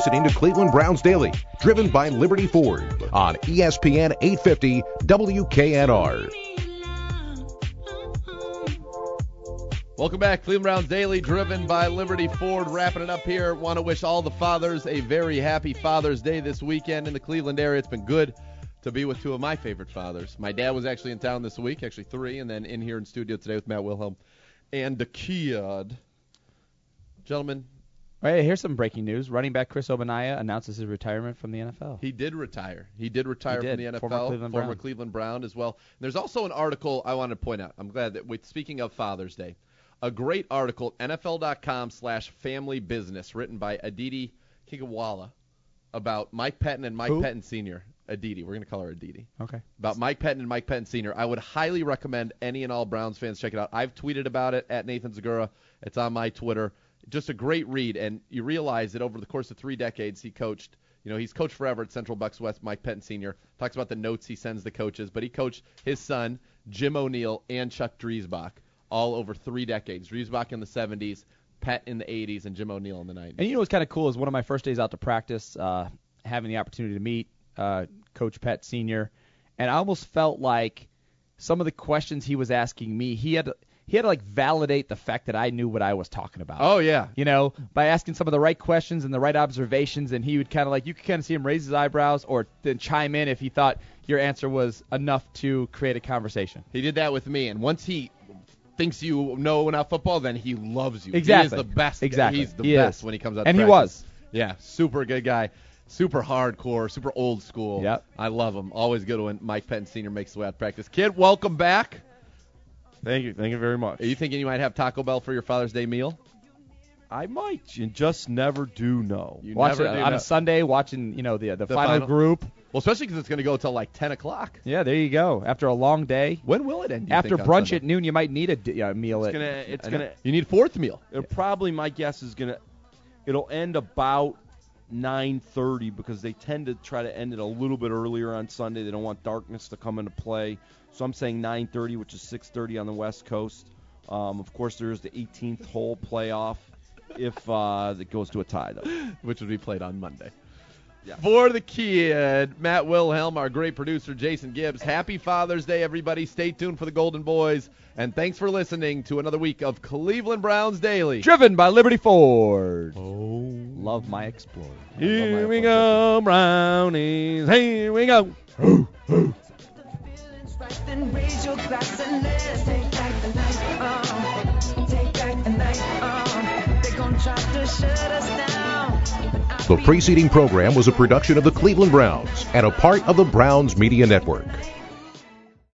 listening to Cleveland Browns Daily, driven by Liberty Ford on ESPN 850 WKNR. Welcome back. Cleveland Browns Daily, driven by Liberty Ford. Wrapping it up here. Want to wish all the fathers a very happy Father's Day this weekend in the Cleveland area. It's been good to be with two of my favorite fathers. My dad was actually in town this week, actually three, and then in here in studio today with Matt Wilhelm and the kid. Gentlemen. All right, here's some breaking news. Running back Chris Ogbonnaya announces his retirement from the NFL. He did retire. From the NFL. Former Cleveland Brown as well. And there's also an article I wanted to point out. I'm glad that, speaking of Father's Day, a great article, NFL.com/family business, written by Aditi Kigawala about Mike Pettin and Mike Pettin Sr. Aditi. We're going to call her Aditi. Okay. About Mike Pettin and Mike Pettin Sr. I would highly recommend any and all Browns fans check it out. I've tweeted about it at Nathan Zagura. It's on my Twitter. Just a great read, and you realize that over the course of 3 decades he coached. He's coached forever at Central Bucks West. Mike Pettin Sr. talks about the notes he sends the coaches, but he coached his son, Jim O'Neill, and Chuck Driesbach all over 3 decades. Driesbach in the 70s, Pett in the 80s, and Jim O'Neill in the 90s. And what's kind of cool is one of my first days out to practice, having the opportunity to meet Coach Pett Sr., and I almost felt like some of the questions he was asking me, he had to validate the fact that I knew what I was talking about. Oh, yeah. By asking some of the right questions and the right observations, and he would kind of you could kind of see him raise his eyebrows or then chime in if he thought your answer was enough to create a conversation. He did that with me, and once he thinks you know enough football, then he loves you. Exactly. He is the best. Exactly. He's the best when he comes out and to practice. He was. Yeah, super good guy. Super hardcore, super old school. Yep. I love him. Always good when Mike Pettin Sr. makes the way out to practice. Kid, welcome back. Thank you very much. Are you thinking you might have Taco Bell for your Father's Day meal? I might. You just never do know. On a Sunday, watching the final group. Well, especially because it's going to go until like 10 o'clock. Yeah, there you go. After a long day. When will it end? After brunch at noon, you might need a meal. You need a fourth meal. My guess is it'll end about 9:30 because they tend to try to end it a little bit earlier on Sunday. They don't want darkness to come into play. So I'm saying 9:30, which is 6:30 on the West Coast. Of course, there is the 18th hole playoff if it goes to a tie, though. Which would be played on Monday. Yeah. For the kid, Matt Wilhelm, our great producer, Jason Gibbs. Happy Father's Day, everybody. Stay tuned for the Golden Boys. And thanks for listening to another week of Cleveland Browns Daily. Driven by Liberty Ford. Oh. Love my Explorer. Here we go, Brownies. Here we go. Raise your glass and let's take back the night. Take back the night. They're gonna try to shut us down. The preceding program was a production of the Cleveland Browns and a part of the Browns Media Network.